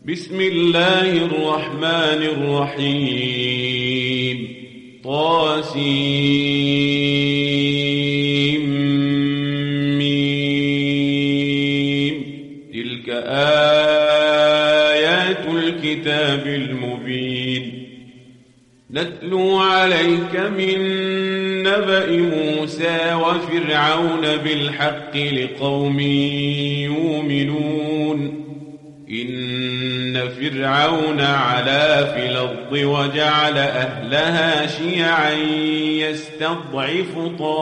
بسم الله الرحمن الرحيم طاسيم تلك آيات الكتاب المبين نتلو عليك من نبأ موسى وفرعون بالحق لقوم يؤمنون إن فرعون علا في الأرض وجعل أهلها شيعا يستضعف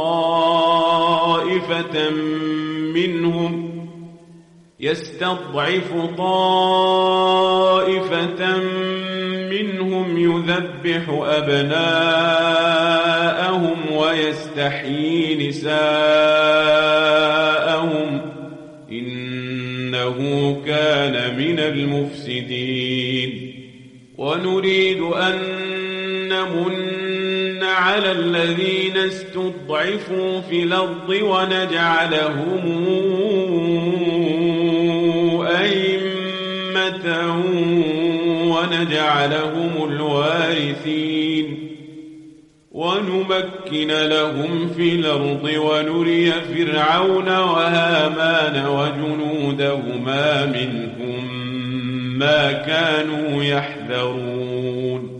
طائفة منهم يذبح أبناءهم ويستحيي نساءهم إنه كان من المفسدين ونريد أن نمن على الذين استضعفوا في الأرض ونجعلهم أئمة ونجعلهم الوارثين ونمكن لهم في الأرض ونري فرعون وهامان وجنودهما منهم ما كانوا يحذرون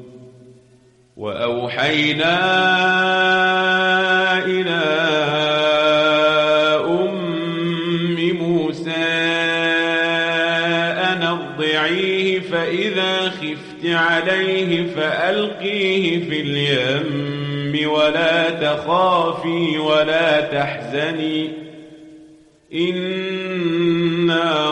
وأوحينا إلى أم موسى أن أرضعيه فإذا خفت عليه فألقيه في اليم ولا تخافي ولا تحزني إنا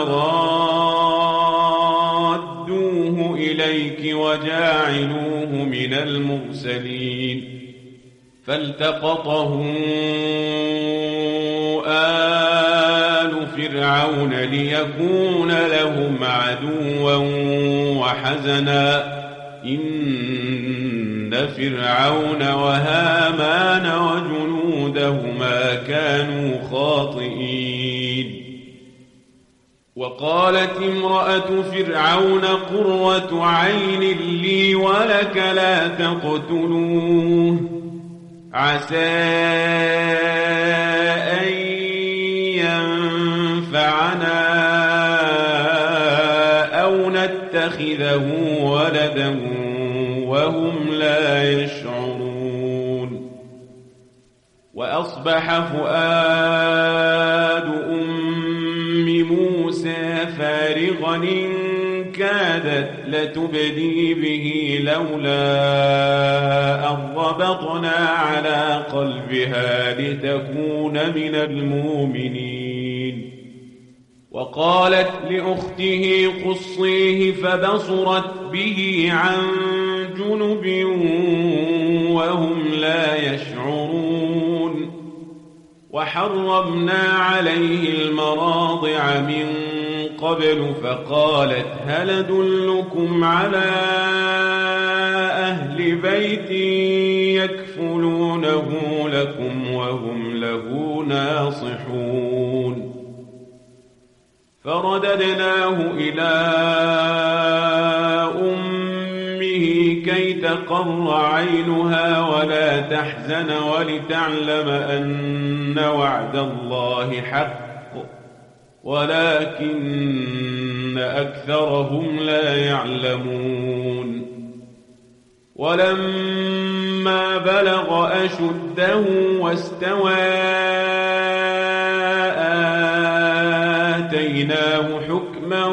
رادوه إليك وجاعلوه من المرسلين فالتقطه آل فرعون ليكون لهم عدوا وحزنا إن فرعون وهامان وجنودهما كانوا خاطئين وقالت امرأة فرعون قرة عين لي ولك لا تقتلوه عسى أن ينفعنا أو نتخذه ولدا وهم لا يشعرون وأصبح فؤاد أم موسى فارغا إن كادت لتبدي به لولا أن ربطنا على قلبها لتكون من المؤمنين وقالت لأخته قصيه فبصرت به عن جنب وهم لا يشعرون وحرمنا عليه المراضع من قبل فقالت هل أدلكم على أهل بيت يكفلونه لكم وهم له ناصحون فرددناه إلى أمه كي تقر عينها ولا تحزن ولتعلم أن وعد الله حق ولكن أكثرهم لا يعلمون ولما بلغ أشده واستوى آتيناه حكما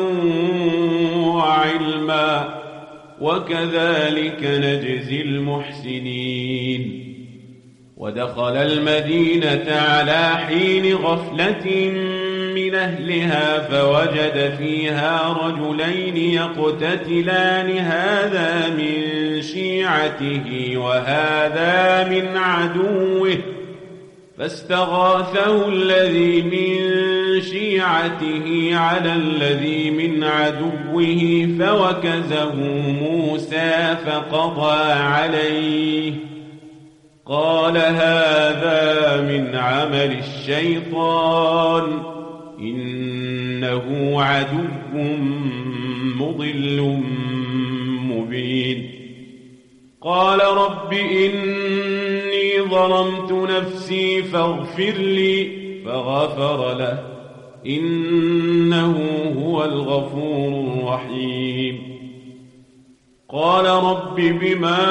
وعلما وكذلك نجزي المحسنين ودخل المدينة على حين غفلة من أهلها فوجد فيها رجلين يقتتلان هذا من شيعته وهذا من عدوه فاستغاثه الذي من شيعته على الذي من عدوه فوكزه موسى فقضى عليه قال هذا من عمل الشيطان إن إنه عدو مضل مبين. قال رب إني ظلمت نفسي فاغفر لي فغفر له إنه هو الغفور الرحيم. قال رب بما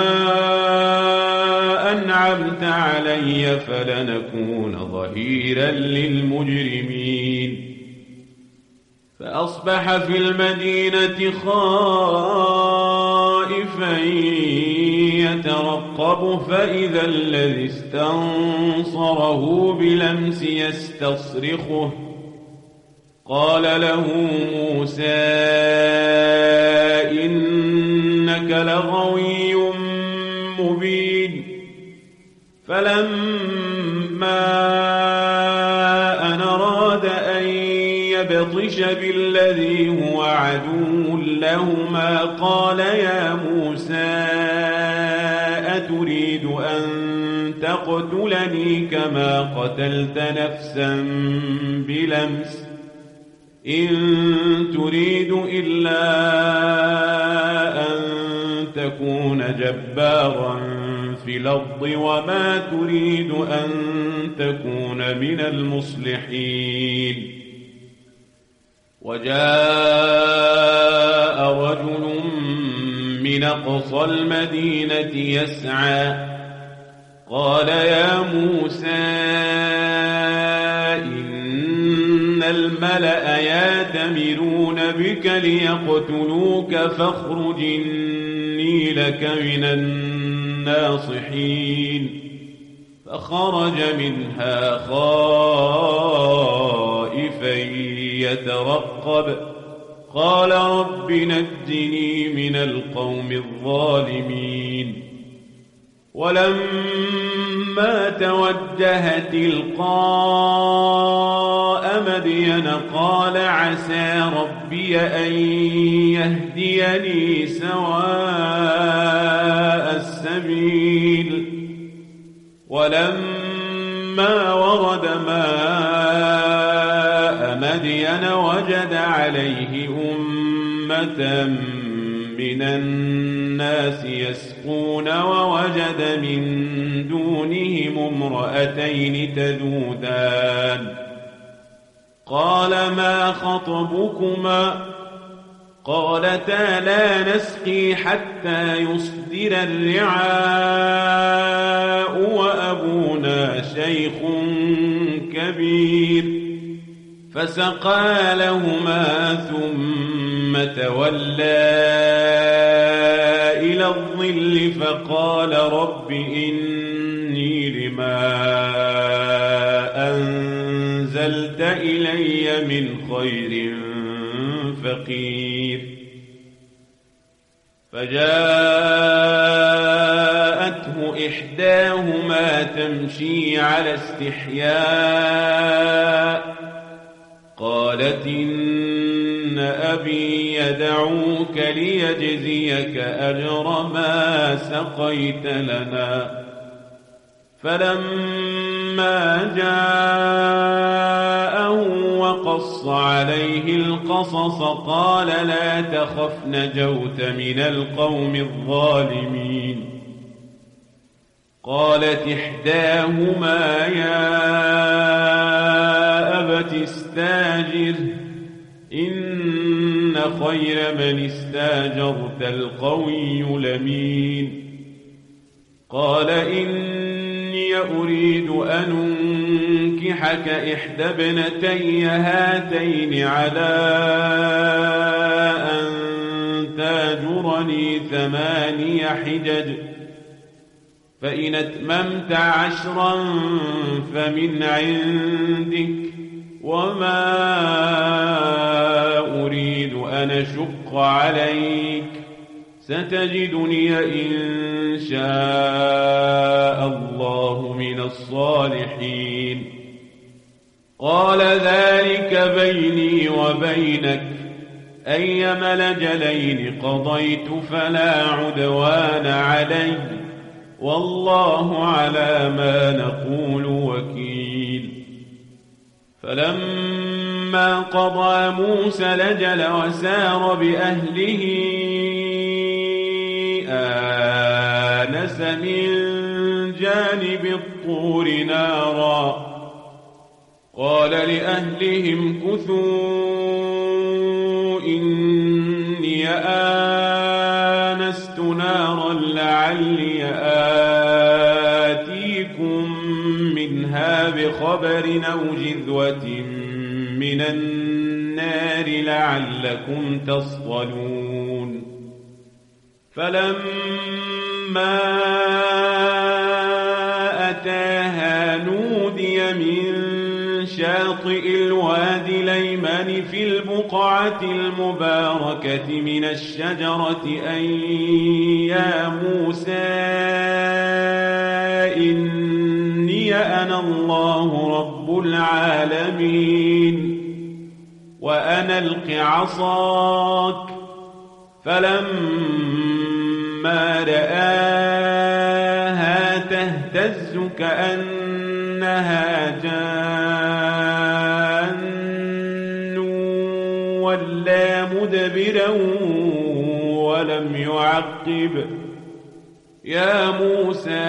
أنعمت علي فلنكون ظهيرا للمجرمين. فأصبح في المدينة خائفا يترقب فإذا الذي استنصره بلمس يستصرخه. قال له موسى إنك لغوي مبين. فلما أن أراد أن يبطش بالذي هو عدو لهما قال يا موسى أتريد أن تقتلني كما قتلت نفسا بلمس إن تريد إلا أن تكون جبارا في الأرض وما تريد أن تكون من المصلحين. وجاء رجل من أقصى المدينة يسعى قال يا موسى إن الملأ يأتمرون بك ليقتلوك فاخرج إني لك من الناصحين. فخرج منها خائفا يترقب قال رب نجني من القوم الظالمين. ولما توجه تلقاء مدين قال عسى ربي أن يهديني سواء السبيل. ولما ورد ماء مدين وجد عليه أمة من الناس يسقون ووجد من دونهم امرأتين تذودان. قال ما خطبكما؟ قالتا لا نسقي حتى يصدر الرعاء وأبونا شيخ كبير. فسقى لهما ثم تولى إلى الظل فقال رب إني لما أنزلت إلي من خير فقير. فجاءته إحداهما تمشي على استحياء قالت إن أبي يدعوك ليجزيك أجر ما سقيت لنا. فلما جاءه وقص عليه القصص قال لا تخف نجوت من القوم الظالمين. قالت إحداهما يا أبت استاجر إن خير من استاجرت القوي الأمين. قال إني أريد أن أنكحك إحدى ابنتي هاتين على أن تاجرني 8 حجج فإن أتممت 10 فمن عندك وما أريد أن أشق عليك ستجدني إن شاء الله من الصالحين. قال ذلك بيني وبينك أيما الأجلين قضيت فلا عدوان علي والله على ما نقول وكيل. فلما فلما قضى موسى الأجل وسار بأهله آنس من جانب الطور نارا قال لأهلهم كثوا إني آنست نارا لعلي آتيكم منها بخبر أو جذوة من النار لعلكم تصطلون فلما أتاها نودي من شاطئ الوادي الأيمن في البقعة المباركة من الشجرة أن يا موسى إني أنا الله رب العالمين وأنا ألق عصاك فلما رآها تهتز كأنها جان ولا مدبرا ولم يعقب يا موسى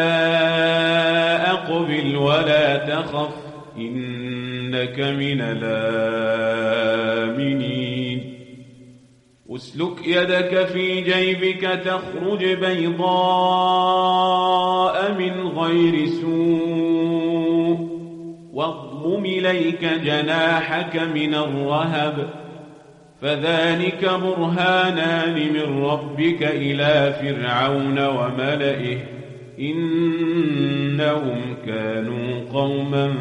أقبل ولا تخف إنك من الآمنين اسلك يدك في جيبك تخرج بيضاء من غير سوء واضمم إليك جناحك من الرهب فذلك برهانان من ربك إلى فرعون وملئه إنهم كانوا قوما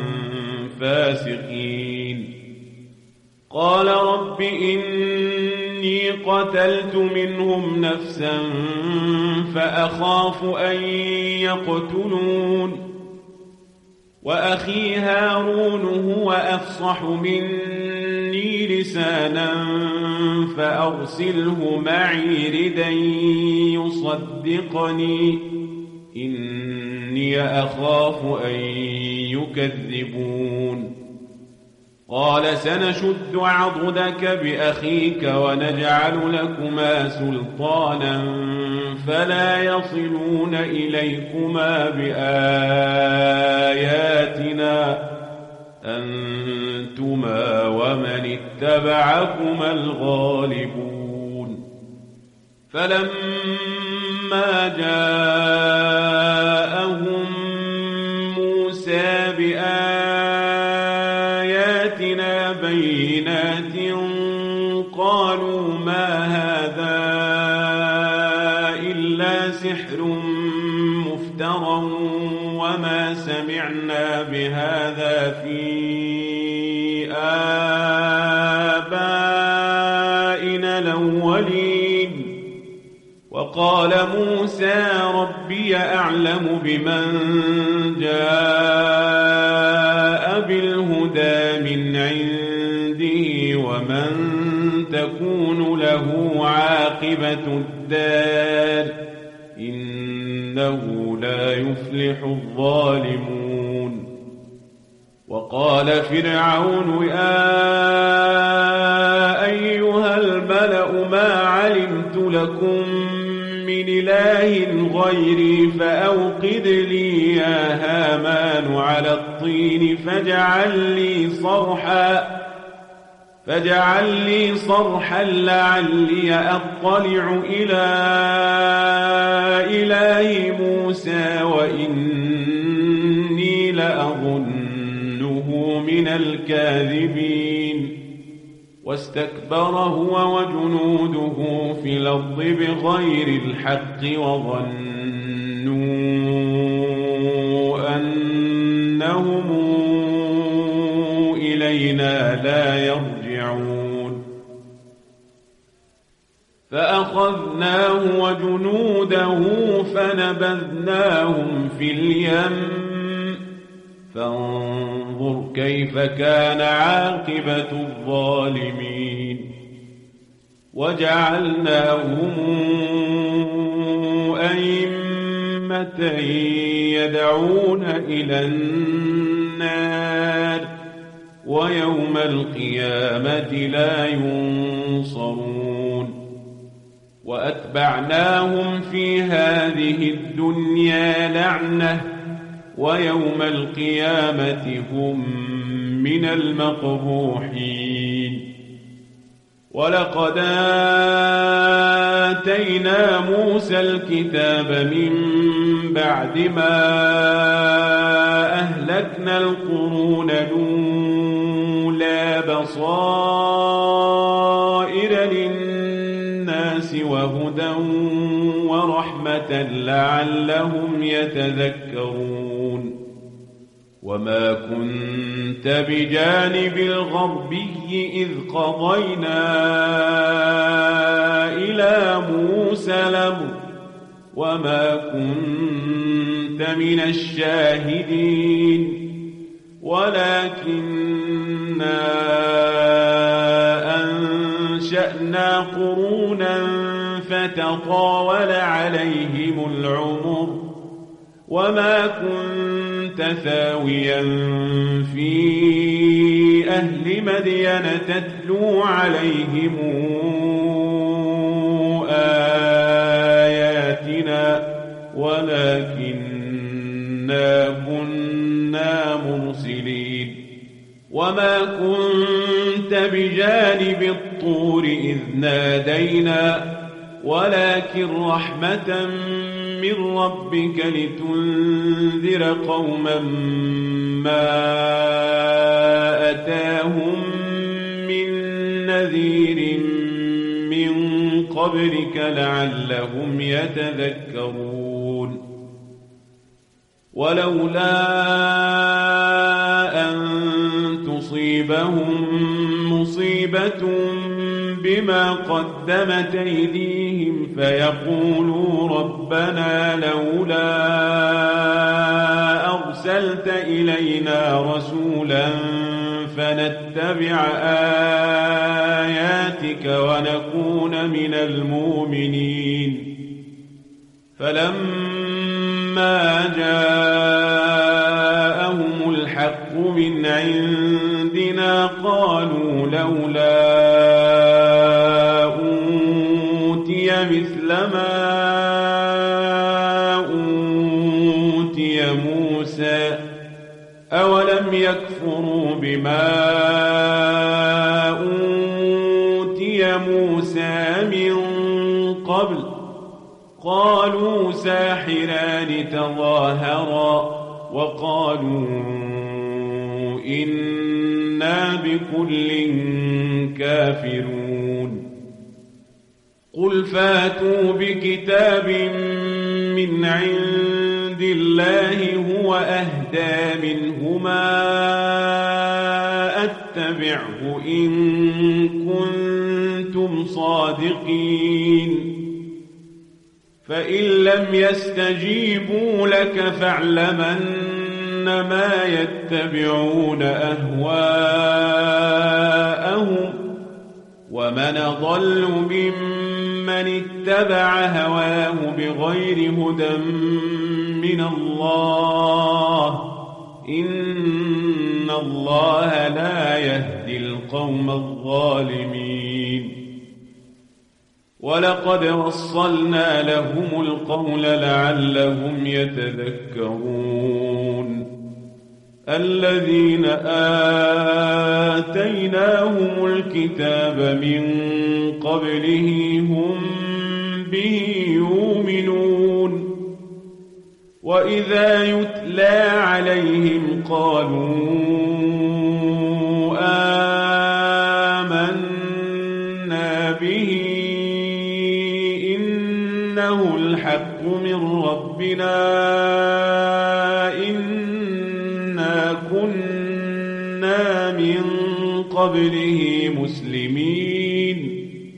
فاسقين قال رب إني قتلت منهم نفسا فأخاف أن يقتلون وأخي هارون هو أفصح مني لسانا فأرسله معي ردا يصدقني إني أخاف أن يكذبون قال سنشد عضدك بأخيك ونجعل لكما سلطانا فلا يصلون إليكما بآياتنا أنتما ومن اتبعكما الغالبون فلما جاءهم موسى بآياتنا بينات قالوا ما هذا إلا سحر مفترى وما سمعنا بهذا في آبائنا الأولين وقال موسى ربي أعلم بمن جاء بالهدى من عنده ومن تكون له عاقبة الدار إنه لا يفلح الظالمون وقال فرعون يا أيها الملأ ما علمت لكم من إله غيري فأوقد لي يا هامان على الطين فاجعل لي صرحا لعلي أطلع إلى إله موسى وإني لأظنه من الكاذبين واستكبر هو وجنوده في الأرض بغير الحق وظنوا أنهم إلينا لا يرجعون فأخذناه وجنوده فنبذناهم في اليم فانظر كيف كان عاقبة الظالمين وجعلناهم أئمة يدعون إلى النار ويوم القيامة لا ينصرون وأتبعناهم في هذه الدنيا لعنة ويوم القيامة هم من المقبوحين ولقد آتينا موسى الكتاب من بعد ما أهلكنا القرون الأولى بصائر للناس وهدى ورحمة لعلهم يتذكرون وما كنت بجانب الغربي إذ قضينا إلى موسى الأمر وما كنت من الشاهدين ولكننا أنشأنا قرونا فتطاول عليهم العمر وما كنت ثاويا في أهل مدين تتلو عليهم آياتنا ولكننا كنا مرسلين وما كنت بجانب الطور إذ نادينا ولكن رحمة من ربك لتنذر قوما ما أتاهم من نذير من قبلك لعلهم يتذكرون ولولا أن تصيبهم مصيبة بما قدمت أيديهم فيقولوا ربنا لولا أرسلت إلينا رسولا فنتبع آياتك ونكون من المؤمنين فلما جاءهم الحق من عندنا قالوا لولا مثل ما أوتي موسى أولم يكفروا بما أوتي موسى من قبل قالوا ساحران تظاهرا وقالوا إنا بكل كافرون قل فاتوا بكتاب من عند الله هو أهدى منهما أتبعه إن كنتم صادقين فإن لم يستجيبوا لك فاعلمن ما يتبعون أهواءهم ومن ضل ممن اتبع هواه بغير هدى من الله إن الله لا يهدي القوم الظالمين ولقد وصلنا لهم القول لعلهم يتذكرون الذين آتيناهم الكتاب من قبله هم به يؤمنون وإذا يتلى عليهم قالوا آمنا به إنه الحق من ربنا إنا كنا من قبله مسلمين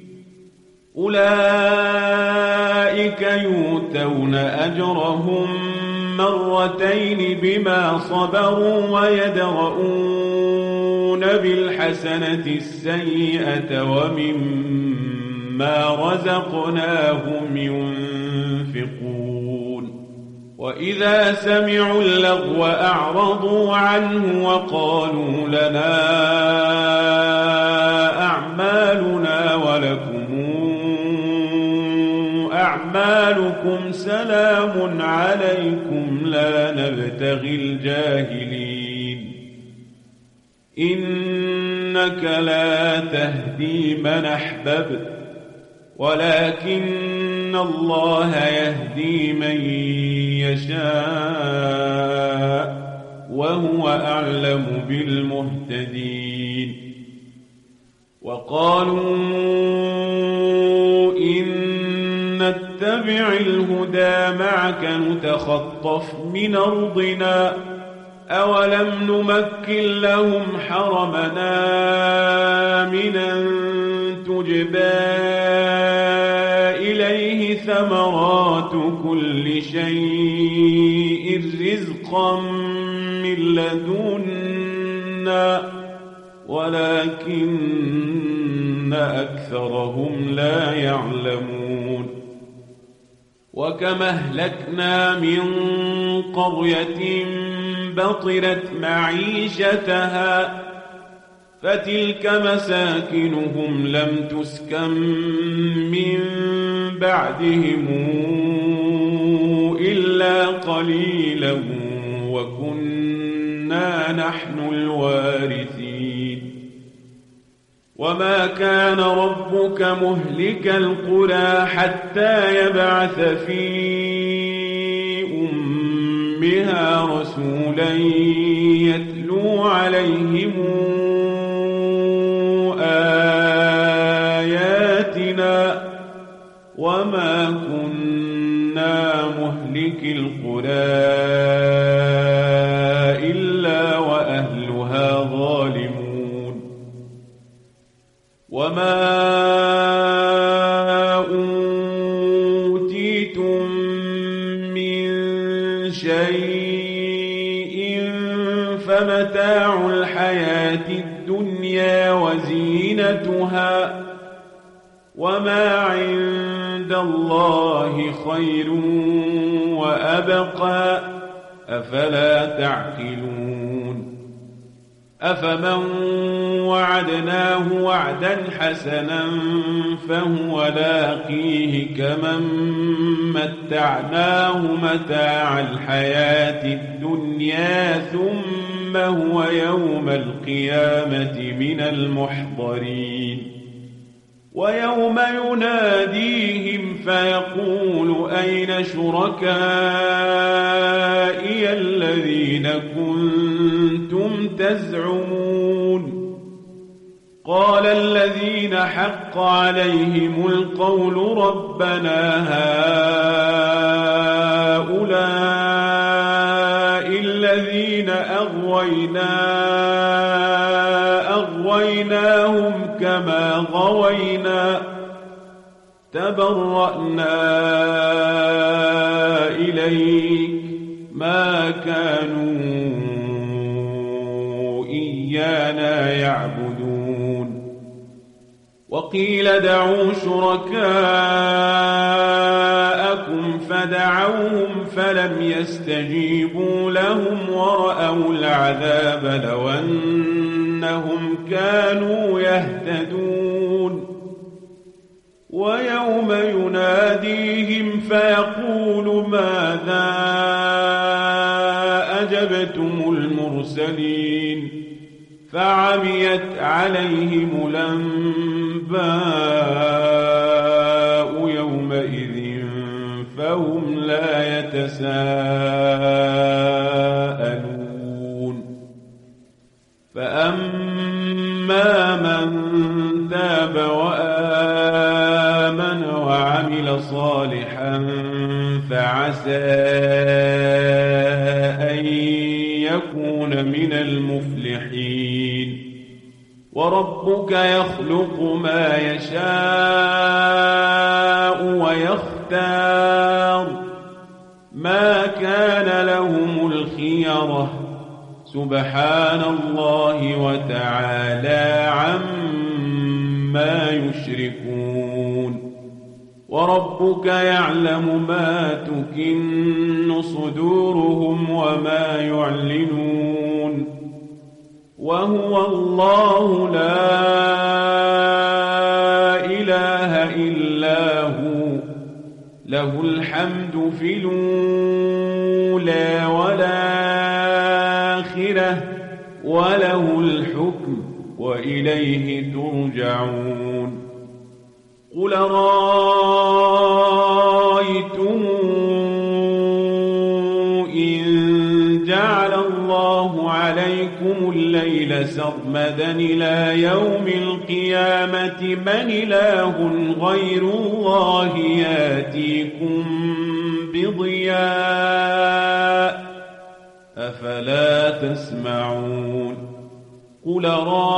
أولئك يؤتون أجرهم مرتين بما صبروا ويدرؤون بالحسنة السيئة ومما رزقناهم ينفقون وإذا سمعوا اللغو أعرضوا عنه وقالوا لنا أعمالنا ولكم أعمالكم سلام عليكم لا نبتغي الجاهلين إنك لا تهدي من أحببت ولكن الله يهدي من يشاء وهو أعلم بالمهتدين وقالوا إن نتبع الهدى معك نتخطف من أرضنا أولم نمكن لهم حرمنا آمنا تجبى إليه ثمرات كل شيء رزقا من لدنا ولكن أكثرهم لا يعلمون وكما أهلكنا من قرية بطرت معيشتها فتلك مساكنهم لم تسكن من بعدهم إلا قليلا وكنا نحن الوارثين وما كان ربك مهلك القرى حتى يبعث في أمها رسولا يتلو عليهم آياتنا وما كنا مهلك القرى إلا وأهلها ظالمون وما أوتيتم من شيء فمتاع الحياة الدنيا وزينتها وما عند الله خير وأبقى أفلا تعقلون أفمن وعدناه وعدا حسنا فهو لاقيه كمن متعناه متاع الحياة الدنيا ثم هو يوم القيامة من المحضرين ويوم يناديهم فيقول أين شركائي الذين كنتم تزعمون قال الذين حق عليهم القول ربنا هؤلاء الذين أغويناهم كما غوينا تبرأنا إليك ما كانوا إيانا يعبدون وقيل دعوا شركاءكم فدعوهم فلم يستجيبوا لهم ورأوا العذاب لو أنهم كانوا يهتدون ويوم يناديهم فيقول ماذا أجبتم المرسلين فعميت عليهم الأنباء يومئذ فهم لا يتساءلون فأما من تاب وآمن وعمل صالحا فعسى أن يكون من المفلحين وربك يخلق ما يشاء ويختار ما كان لهم الخيرة سبحان الله وتعالى عما يشركون وربك يعلم ما تكن صدورهم وما يعلنون وهو الله لا إله إلا هو له الحمد في الأولى والآخرة وله الحكم وإليه ترجعون قل رأيتم إن جعل الله عليكم الليل سرمدا إلى يوم القيامة من إله غير الله ياتيكم بضياء أفلا تسمعون قل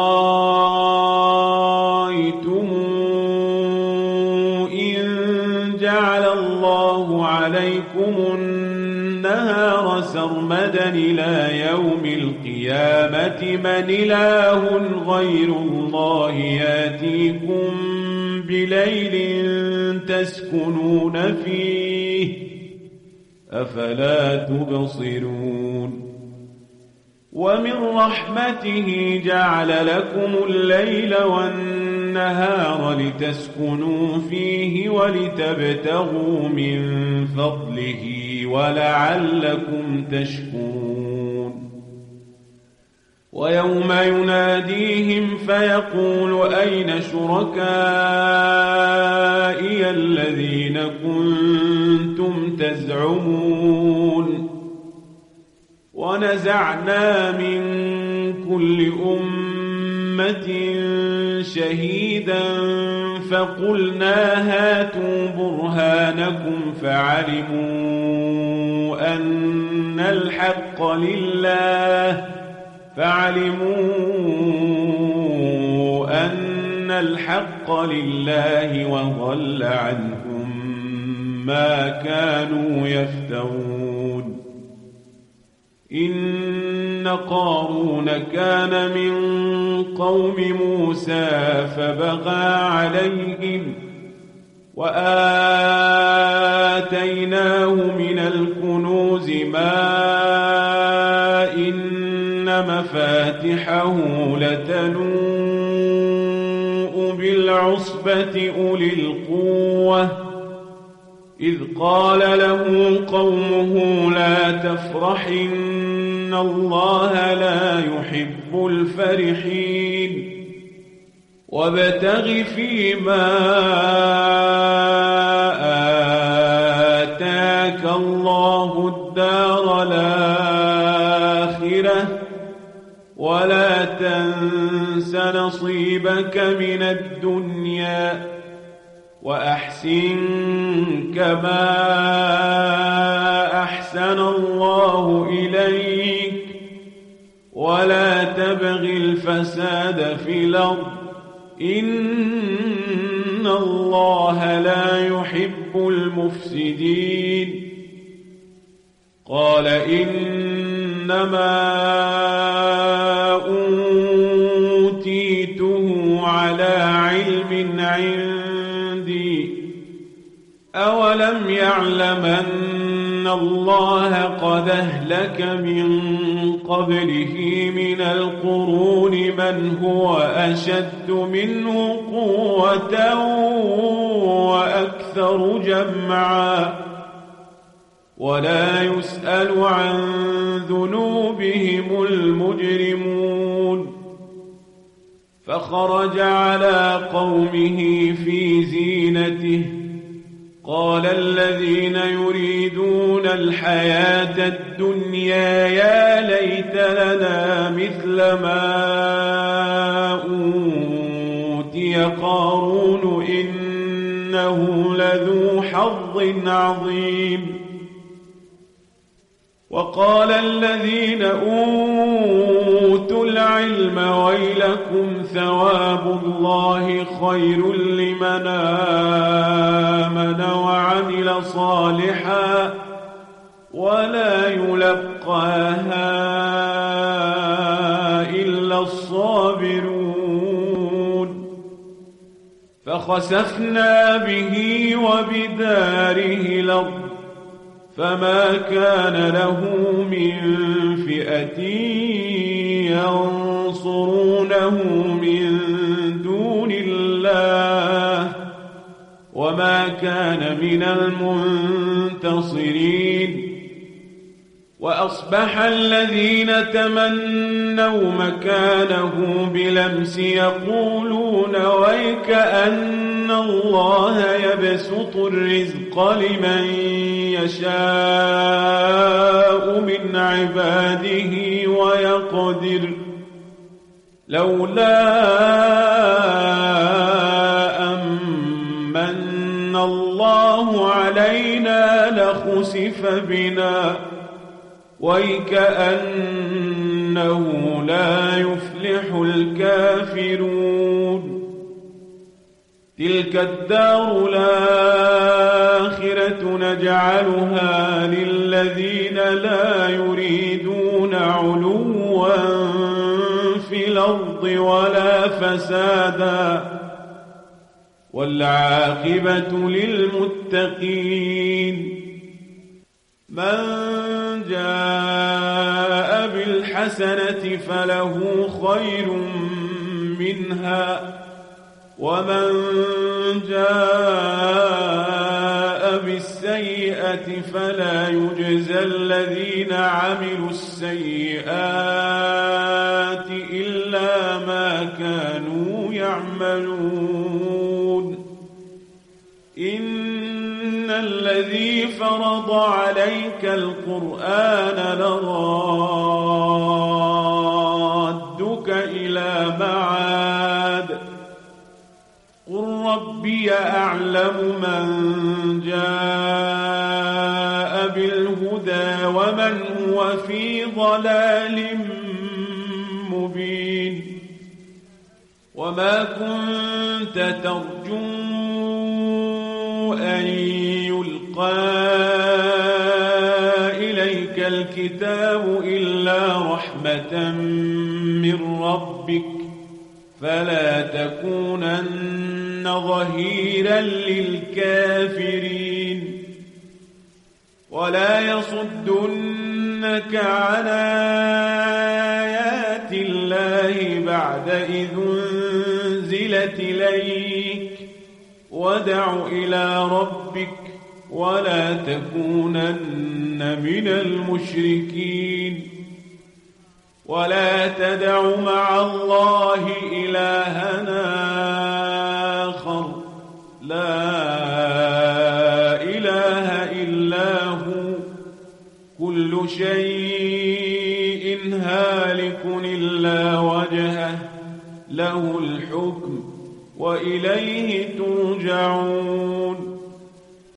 رأيتم جعل الله عليكم النهار سرمدا إلى يوم القيامة من إله غير الله ياتيكم بليل تسكنون فيه أفلا تبصرون ومن رحمته جعل لكم الليل والنهار لتسكنوا فيه ولتبتغوا من فضله ولعلكم تشكرون ويوم يناديهم فيقول أين شركائي الذين كنتم تزعمون ونزعنا من كل أمة شهيدا فقلنا هاتوا برهانكم فعلموا أن الحق لله وضل عنهم ما كانوا يفترون إن قارون كان من قوم موسى فبغى عليهم وآتيناه من الكنوز ما إن مفاتحه لتنوء بالعصبة أولي القوة إذ قال له قومه لا تفرح إن الله لا يحب الفرحين وابتغ فيما آتاك الله الدار الآخرة ولا تنس نصيبك من الدنيا وأحسن كما أحسن الله إليك ولا تبغ الفساد في الأرض إن الله لا يحب المفسدين قال إنما أوتيته على علم عندي أولم يعلم أن الله قد أهلك من قبله من القرون من هو أشد منه قوة وأكثر جمعا ولا يسأل عن ذنوبهم المجرمون فخرج على قومه في زينته قال الذين يريدون الحياة الدنيا يا ليت لنا مثل ما أوتي قارون إنه لذو حظ عظيم وقال الذين أوتوا العلم ويلكم ثواب الله خير لمن آمن وعمل صالحا ولا يلقاها إلا الصابرون فخسفنا به وبداره الأرض فما كان له من فئة ينصرونه من دون الله وما كان من المنتصرين. وأصبح الذين تمنوا مكانه بالأمس يقولون ويك أن الله يبسط الرزق لمن يشاء من عباده ويقدر لولا أمن الله علينا لخسف بنا ويكأنه لا يفلح الكافرون. تلك الدار الآخرة نجعلها للذين لا يريدون علوا في الأرض ولا فسادا والعاقبة للمتقين. من جاء بالحسنة فله خير منها ومن جاء بالسيئة فلا يجزى الذين عملوا السيئات إلا ما كانوا يعملون. إن الذي فرض عليك القرآن لرادك إلى معاد قل ربي أعلم من جاء بالهدى ومن هو في ضلال مبين. وما كنت ترجو أن يلقى إليك الكتاب إلا رحمة من ربك فلا تكونن ظهيرا للكافرين. ولا يصدنك عن آيات الله بعد إذ أنزلت إليك وادع إلى ربك ولا تكونن من المشركين. ولا تدع مع الله إلهنا آخر لا إله إلا هو كل شيء هالك إلا وجهه له الحكم وإليه